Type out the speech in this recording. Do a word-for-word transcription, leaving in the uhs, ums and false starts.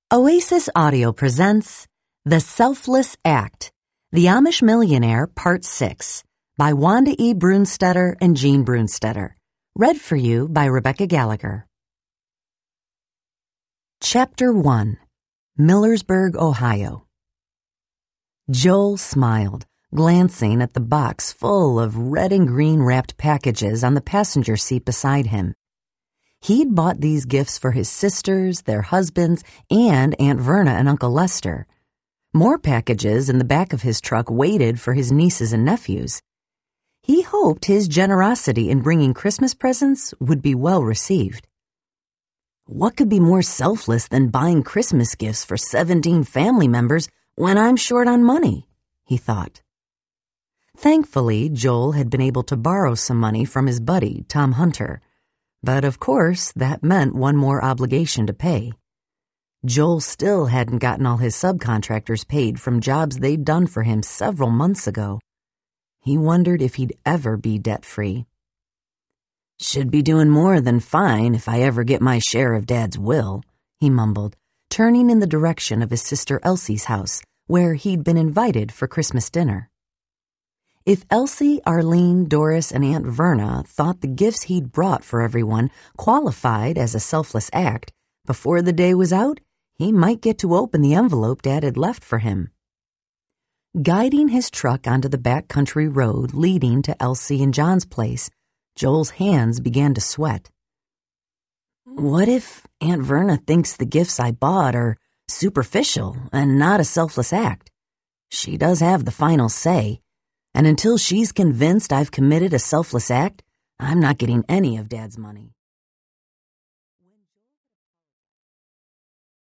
Oasis Audio presents The Selfless Act, The Amish Millionaire, Part six, by Wanda E. Brunstetter and Jean Brunstetter. Read for you by Rebecca Gallagher. Chapter one, Millersburg, Ohio. Joel smiled, glancing at the box full of red and green wrapped packages on the passenger seat beside him. He'd bought these gifts for his sisters, their husbands, and Aunt Verna and Uncle Lester. More packages in the back of his truck waited for his nieces and nephews. He hoped his generosity in bringing Christmas presents would be well received. What could be more selfless than buying Christmas gifts for seventeen family members when I'm short on money? He thought. Thankfully, Joel had been able to borrow some money from his buddy, Tom Hunter. But of course, that meant one more obligation to pay. Joel still hadn't gotten all his subcontractors paid from jobs they'd done for him several months ago. He wondered if he'd ever be debt-free. "Should be doing more than fine if I ever get my share of Dad's will," he mumbled, turning in the direction of his sister Elsie's house, where he'd been invited for Christmas dinner. If Elsie, Arlene, Doris, and Aunt Verna thought the gifts he'd brought for everyone qualified as a selfless act, before the day was out, he might get to open the envelope Dad had left for him. Guiding his truck onto the back country road leading to Elsie and John's place, Joel's hands began to sweat. What if Aunt Verna thinks the gifts I bought are superficial and not a selfless act? She does have the final say. And until she's convinced I've committed a selfless act, I'm not getting any of Dad's money.